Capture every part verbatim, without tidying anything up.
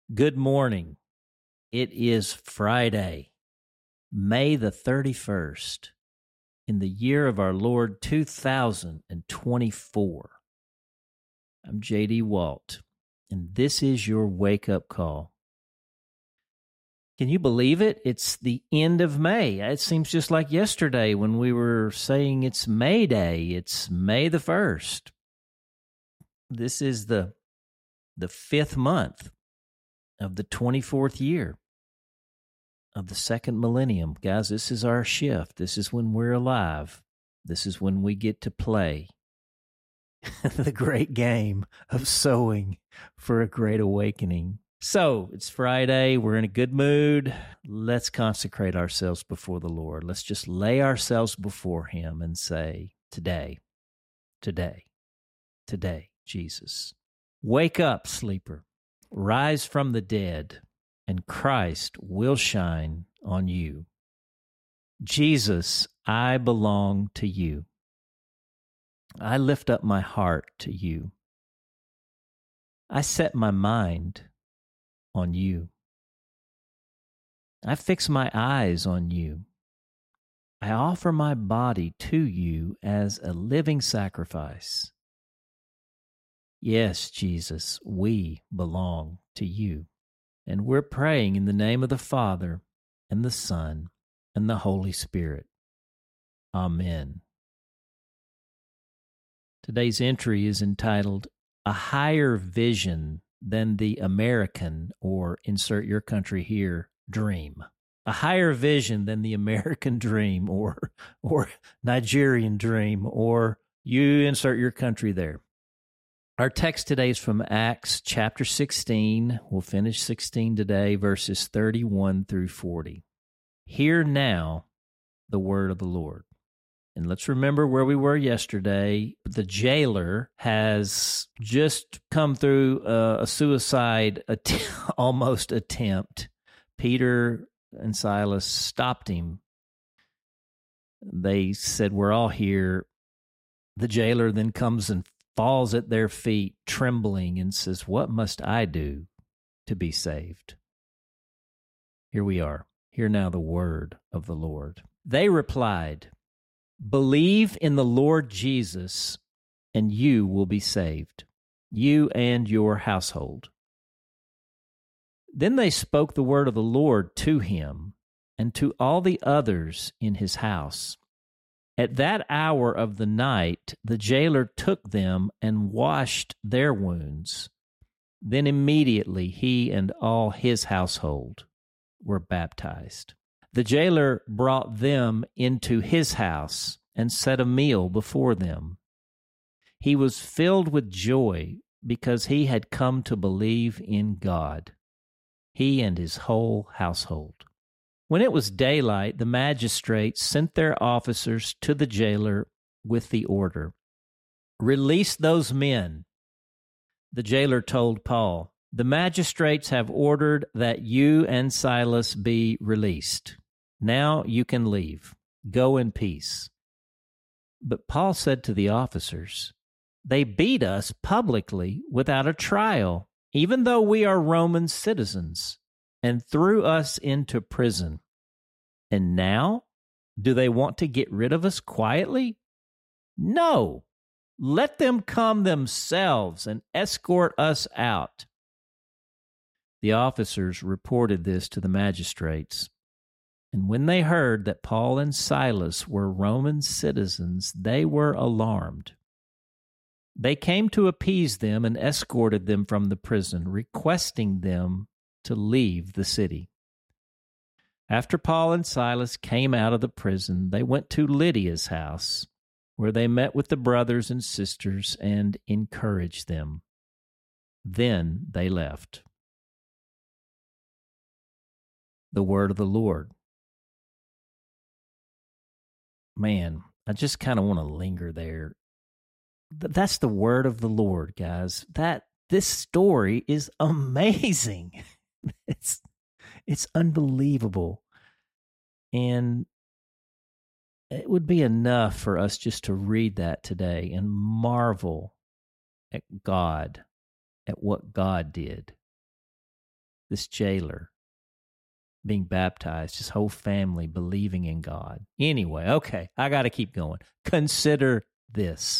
Good morning. It is Friday, May the thirty-first, in the year of our Lord two thousand twenty-four. I'm J D Walt, and this is your wake-up call. Can you believe it? It's the end of May. It seems just like yesterday when we were saying it's May Day. It's May the first. This is the, the fifth month of the twenty-fourth year of the second millennium. Guys, this is our shift. This is when we're alive. This is when we get to play the great game of sowing for a great awakening. So it's Friday. We're in a good mood. Let's consecrate ourselves before the Lord. Let's just lay ourselves before Him and say, today, today, today, Jesus. Wake up, sleeper. Rise from the dead, and Christ will shine on you. Jesus, I belong to you. I lift up my heart to you. I set my mind on you. I fix my eyes on you. I offer my body to you as a living sacrifice. Yes, Jesus, we belong to you. And we're praying in the name of the Father and the Son and the Holy Spirit. Amen. Today's entry is entitled, A Higher Vision Than the American, or insert your country here, dream. A higher vision than the American dream, or, or Nigerian dream, or you insert your country there. Our text today is from Acts chapter sixteen. We'll finish sixteen today, verses thirty-one through forty. Hear now the word of the Lord. And let's remember where we were yesterday. The jailer has just come through a, a suicide att- almost attempt. Peter and Silas stopped him. They said, we're all here. The jailer then comes and falls at their feet, trembling, and says, what must I do to be saved? Here we are. Hear now the word of the Lord. They replied, believe in the Lord Jesus, and you will be saved, you and your household. Then they spoke the word of the Lord to him and to all the others in his house. At that hour of the night, the jailer took them and washed their wounds. Then immediately he and all his household were baptized. The jailer brought them into his house and set a meal before them. He was filled with joy because he had come to believe in God, he and his whole household. When it was daylight, the magistrates sent their officers to the jailer with the order, release those men. The jailer told Paul, the magistrates have ordered that you and Silas be released. Now you can leave. Go in peace. But Paul said to the officers, they beat us publicly without a trial, even though we are Roman citizens, and threw us into prison. And now, do they want to get rid of us quietly? No, let them come themselves and escort us out. The officers reported this to the magistrates, and when they heard that Paul and Silas were Roman citizens, they were alarmed. They came to appease them and escorted them from the prison, requesting them to leave the city. After Paul and Silas came out of the prison, they went to Lydia's house, where they met with the brothers and sisters and encouraged them. Then they left. The word of the Lord. Man, I just kind of want to linger there. That's the word of the Lord, guys. That this story is amazing. It's it's unbelievable. And it would be enough for us just to read that today and marvel at God, at what God did. this jailer being baptized, his whole family believing in God. Anyway, okay, I got to keep going. Consider this.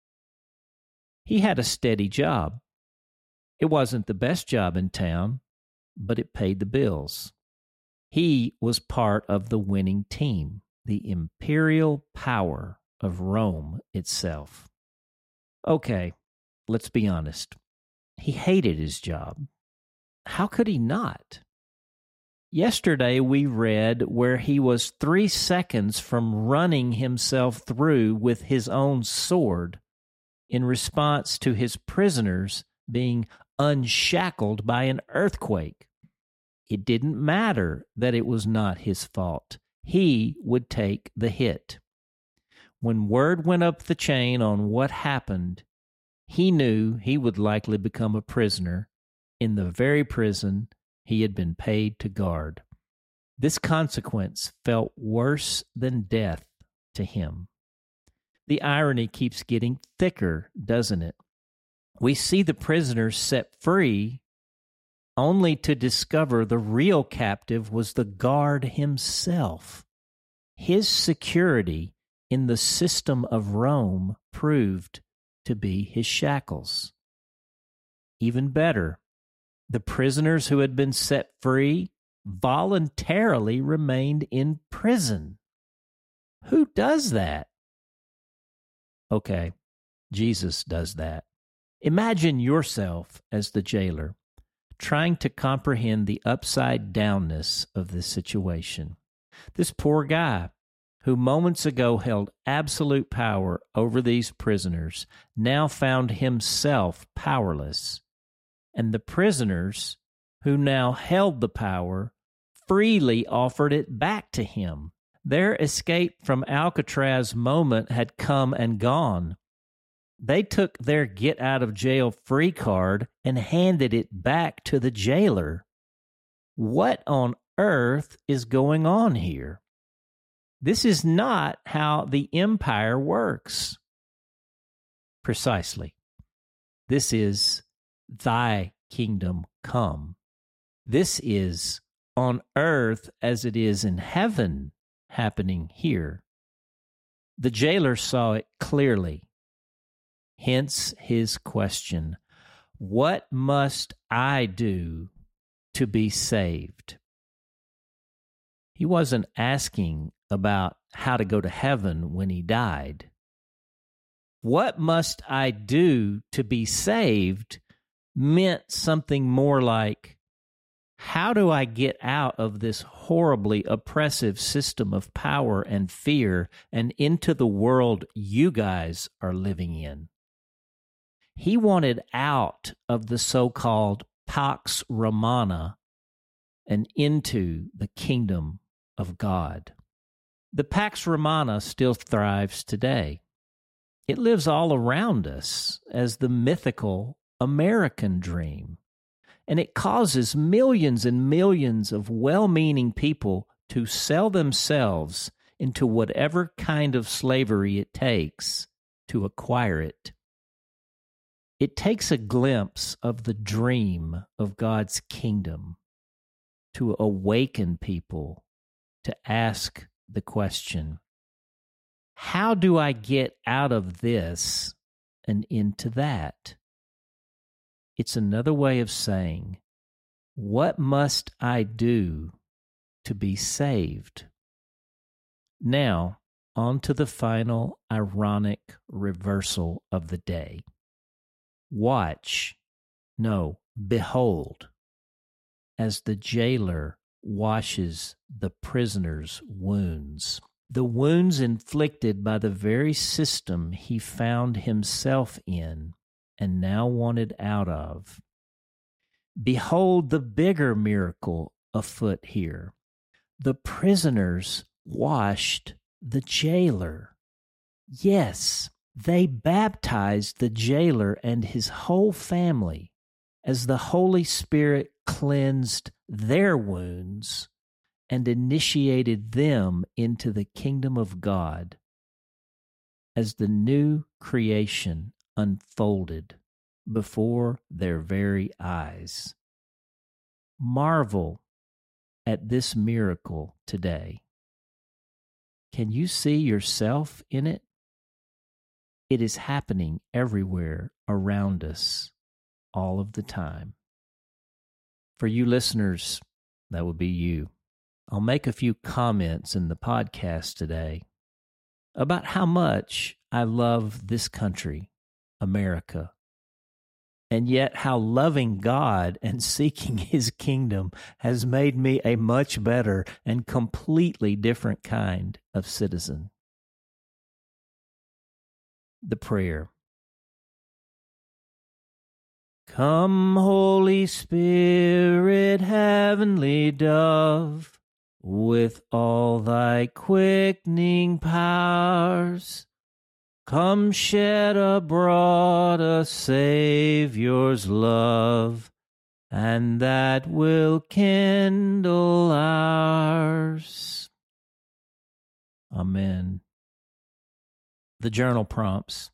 He had a steady job. It wasn't the best job in town, but it paid the bills. He was part of the winning team, the imperial power of Rome itself. Okay, let's be honest. He hated his job. How could he not? Yesterday we read where he was three seconds from running himself through with his own sword in response to his prisoners being unshackled by an earthquake. It didn't matter that it was not his fault. He would take the hit. When word went up the chain on what happened, he knew he would likely become a prisoner in the very prison he had been paid to guard. This consequence felt worse than death to him. The irony keeps getting thicker, doesn't it? We see the prisoners set free only to discover the real captive was the guard himself. His security in the system of Rome proved to be his shackles. Even better, the prisoners who had been set free voluntarily remained in prison. Who does that? Okay, Jesus does that. Imagine yourself as the jailer, trying to comprehend the upside-downness of this situation. This poor guy, who moments ago held absolute power over these prisoners, now found himself powerless. And the prisoners, who now held the power, freely offered it back to him. Their escape from Alcatraz moment had come and gone. They took their get-out-of-jail-free card and handed it back to the jailer. What on earth is going on here? This is not how the empire works. Precisely. This is thy kingdom come. This is on earth as it is in heaven happening here. The jailer saw it clearly. Hence his question, what must I do to be saved? He wasn't asking about how to go to heaven when he died. What must I do to be saved meant something more like, how do I get out of this horribly oppressive system of power and fear and into the world you guys are living in? He wanted out of the so-called Pax Romana and into the kingdom of God. The Pax Romana still thrives today. It lives all around us as the mythical American dream, and it causes millions and millions of well-meaning people to sell themselves into whatever kind of slavery it takes to acquire it. It takes a glimpse of the dream of God's kingdom to awaken people to ask the question, how do I get out of this and into that? It's another way of saying, what must I do to be saved? Now, on to the final ironic reversal of the day. Watch, no, behold, as the jailer washes the prisoner's wounds, the wounds inflicted by the very system he found himself in and now wanted out of. Behold the bigger miracle afoot here. The prisoners washed the jailer. Yes, they baptized the jailer and his whole family as the Holy Spirit cleansed their wounds and initiated them into the kingdom of God as the new creation unfolded before their very eyes. marvel at this miracle today? Can you see yourself in it? It is happening everywhere around us all of the time. For you listeners, that would be you. I'll make a few comments in the podcast today about how much I love this country, America, and yet how loving God and seeking His kingdom has made me a much better and completely different kind of citizen. The prayer. Come, Holy Spirit, heavenly dove, with all thy quickening powers, come shed abroad a Savior's love, and that will kindle ours. Amen. The journal prompts.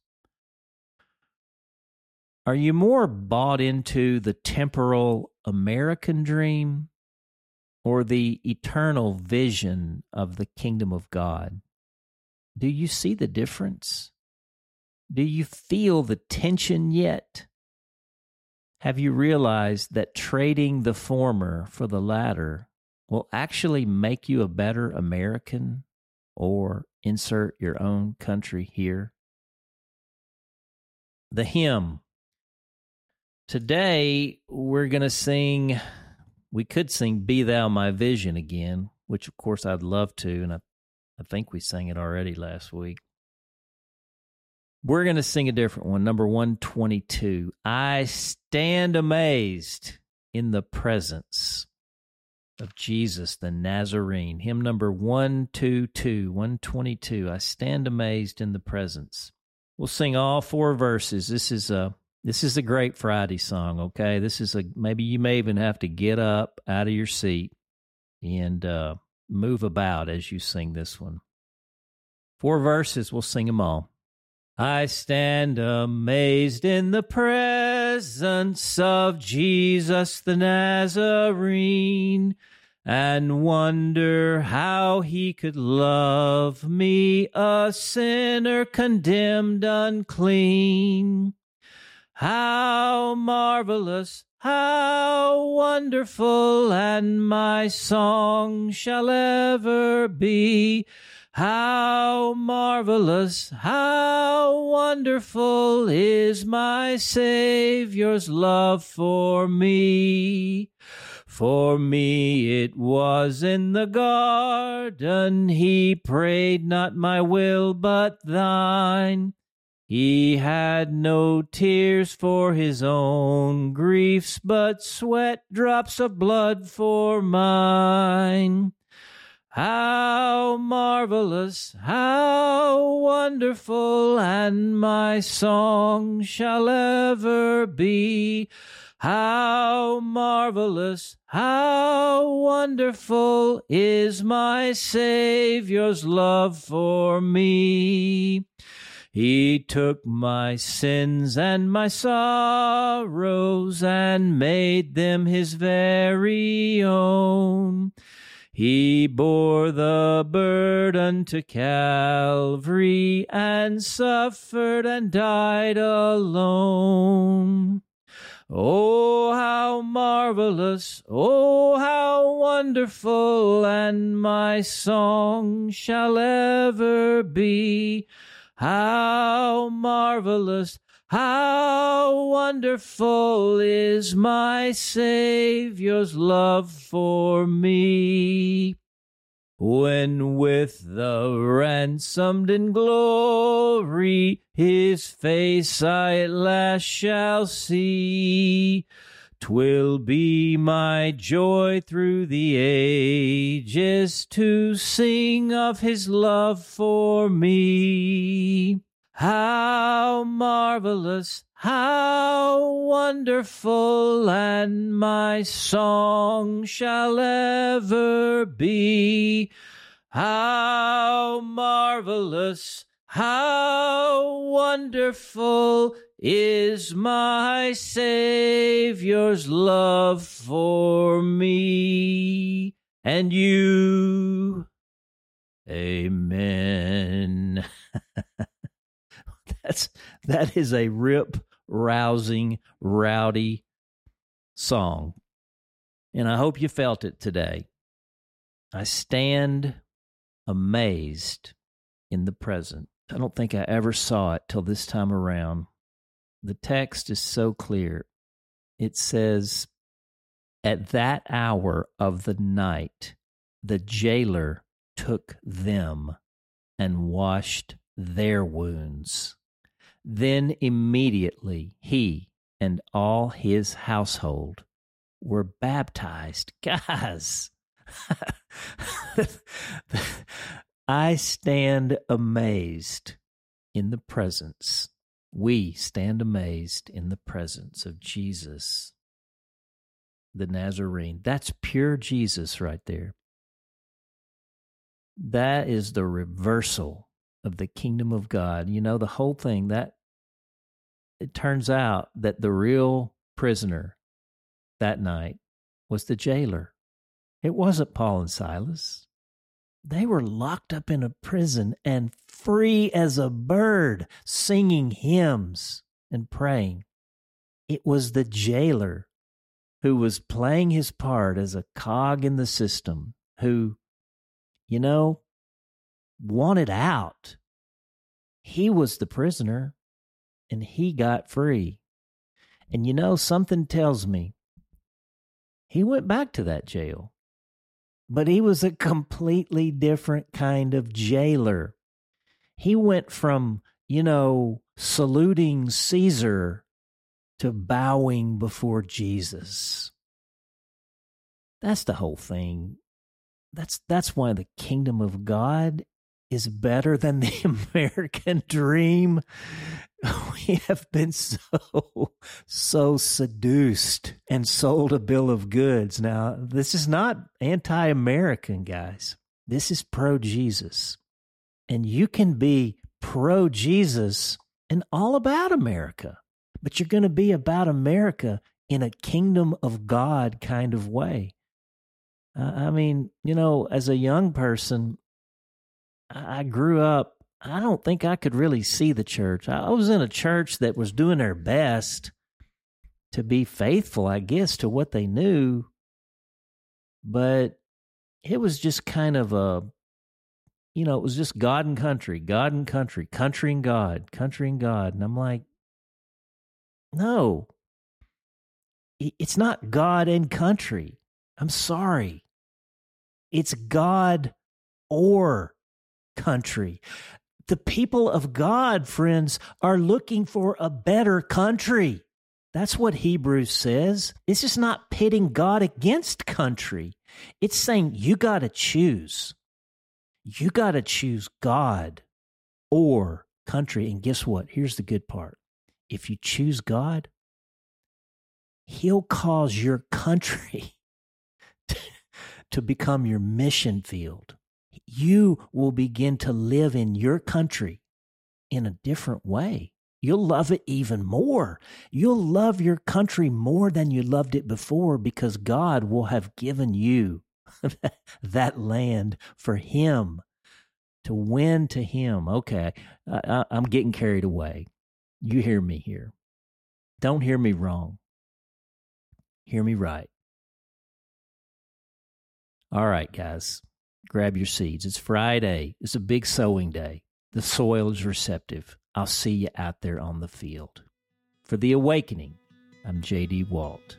Are you more bought into the temporal American dream or the eternal vision of the kingdom of God? Do you see the difference? Do you feel the tension yet? Have you realized that trading the former for the latter will actually make you a better American, or insert your own country here? The hymn. Today, we're going to sing, we could sing Be Thou My Vision again, which of course I'd love to, and I, I think we sang it already last week. We're going to sing a different one, number one twenty-two. I stand amazed in the presence of Jesus the Nazarene. Hymn number one twenty-two, one twenty-two. I stand amazed in the presence. We'll sing all four verses. This is a This is a great Friday song, okay? This is a, maybe you may even have to get up out of your seat and uh, move about as you sing this one. Four verses, we'll sing them all. I stand amazed in the presence of Jesus the Nazarene, and wonder how he could love me, a sinner condemned unclean. How marvelous, how wonderful, and my song shall ever be. How marvelous, how wonderful is my Savior's love for me. For me it was in the garden, he prayed not my will but thine. He had no tears for his own griefs, but sweat drops of blood for mine. How marvelous, how wonderful, and my song shall ever be. How marvelous, how wonderful is my Savior's love for me. He took my sins and my sorrows and made them his very own. He bore the burden to Calvary and suffered and died alone. Oh, how marvelous, oh, how wonderful, and my song shall ever be. How marvelous, how wonderful is my Savior's love for me. When with the ransomed in glory his face I at last shall see, 'twill be my joy through the ages to sing of his love for me. How marvelous, how wonderful, and my song shall ever be. How marvelous, How wonderful is my Savior's love for me and you. Amen. That's that is a rip rousing, rowdy song. And I hope you felt it today. I stand amazed in the present. I don't think I ever saw it till this time around. The text is so clear. It says, at that hour of the night, the jailer took them and washed their wounds. Then immediately he and all his household were baptized. Guys, I stand amazed in the presence. We stand amazed in the presence of Jesus, the Nazarene. That's pure Jesus right there. That is the reversal of the kingdom of God. You know, the whole thing, that it turns out that the real prisoner that night was the jailer. It wasn't Paul and Silas. They were locked up in a prison and free as a bird, singing hymns and praying. It was the jailer who was playing his part as a cog in the system, who, you know, wanted out. He was the prisoner, and he got free. And you know, something tells me he went back to that jail. But he was a completely different kind of jailer. He went from, you know, saluting Caesar to bowing before Jesus. That's the whole thing. That's that's why the kingdom of God is better than the American dream. We have been so, so seduced and sold a bill of goods. Now, this is not anti-American, guys. This is pro-Jesus. And you can be pro-Jesus and all about America, but you're going to be about America in a kingdom of God kind of way. Uh, I mean, you know, as a young person, I grew up, I don't think I could really see the church. I was in a church that was doing their best to be faithful, I guess, to what they knew. But it was just kind of a, you know, it was just God and country, God and country, country and God, country and God. And I'm like, no, it's not God and country. I'm sorry. It's God or country. The people of God, friends, are looking for a better country. That's what Hebrews says. This is not pitting God against country. It's saying you got to choose. You got to choose God or country. And guess what? Here's the good part. If you choose God, He'll cause your country to, to become your mission field. You will begin to live in your country in a different way. You'll love it even more. You'll love your country more than you loved it before because God will have given you that land for Him, to win to Him. Okay, I, I'm getting carried away. You hear me here. Don't hear me wrong. Hear me right. All right, guys. Grab your seeds. It's Friday. It's a big sowing day. The soil is receptive. I'll see you out there on the field. For The Awakening, I'm J D Walt.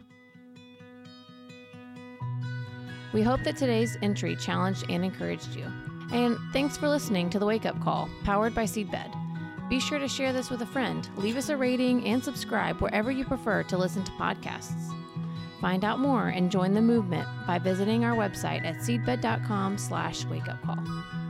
We hope that today's entry challenged and encouraged you. And thanks for listening to The Wake Up Call, powered by Seedbed. Be sure to share this with a friend, leave us a rating, and subscribe wherever you prefer to listen to podcasts. Find out more and join the movement by visiting our website at seedbed.com slash wakeupcall.